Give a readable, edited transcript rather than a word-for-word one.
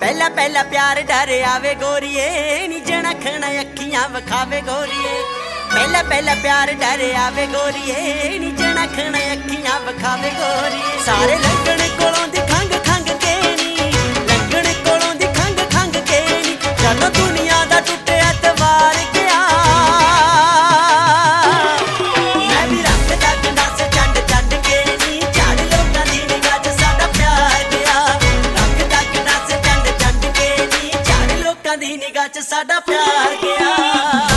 पहला पहला प्यार डरे आवे गोरिए नी जना खना अखियां वखावे गोरिए। पहला पहला प्यार डरे आवे गोरिए नी जना खना अखियां वखावे गोरिए। सारे लंघण कोलों दी खंग खंग के नी, लंघण कोलों दी खंग खंग के नी, जदों दुनिया दा टुटे एतवार गया मैं भी रखदा गंडास चंड चंड के नी, झाड़ लोकां दी निगाह च साडा प्यार गया। रखदा गंडास चंड चंड के नी, झाड़ लोकां दी निगाह च साडा प्यार गया।